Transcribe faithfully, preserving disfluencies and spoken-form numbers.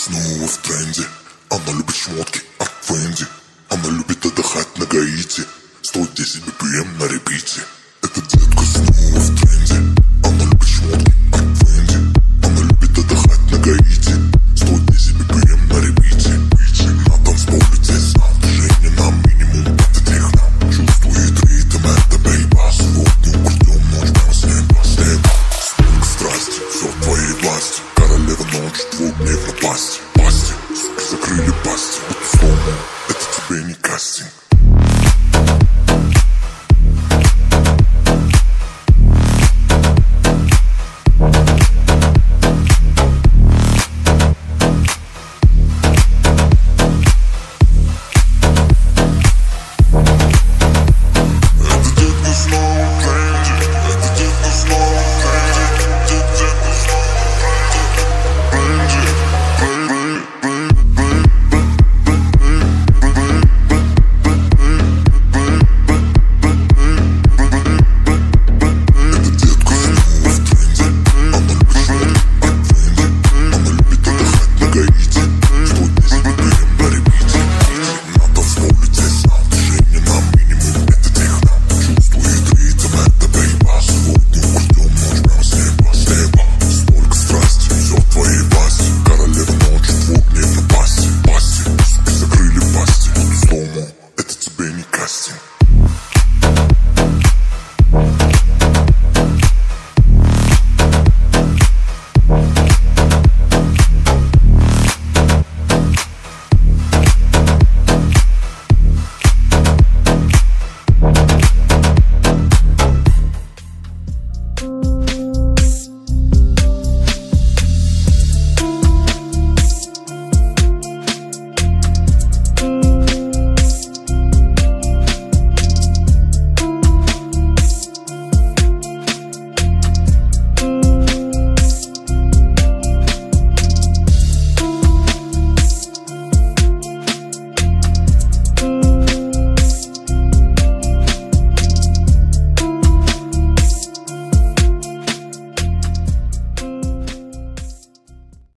снова в тренде. Она любит шмотки от Фенди. Она любит отдыхать на Гаити. сто десять би пи эм на репите. Эта детка снова в тренде. Она любит шмотки от Фенди. Она любит отдыхать на Гаити. сто десять би пи эм на репите. На танцполе тесно, движение на минимум, это техно. Чувствует ритм, это бейбас. Сегодня украдем ночь прямо с неба. С неба, столько страсти, все в твоей власти. Королева ночи, двухдневно пасть.